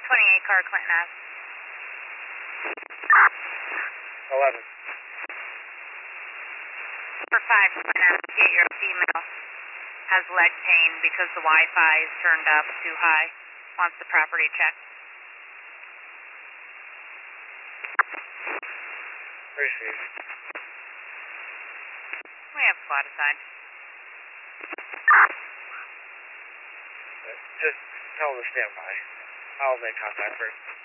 28 car, Clinton Ave. 11. For 5, Clinton Ave, your female has leg pain because the Wi-Fi is turned up too high. Wants the property checked. Received. We have squad assigned. Just tell them to stand by. I'll make contact first.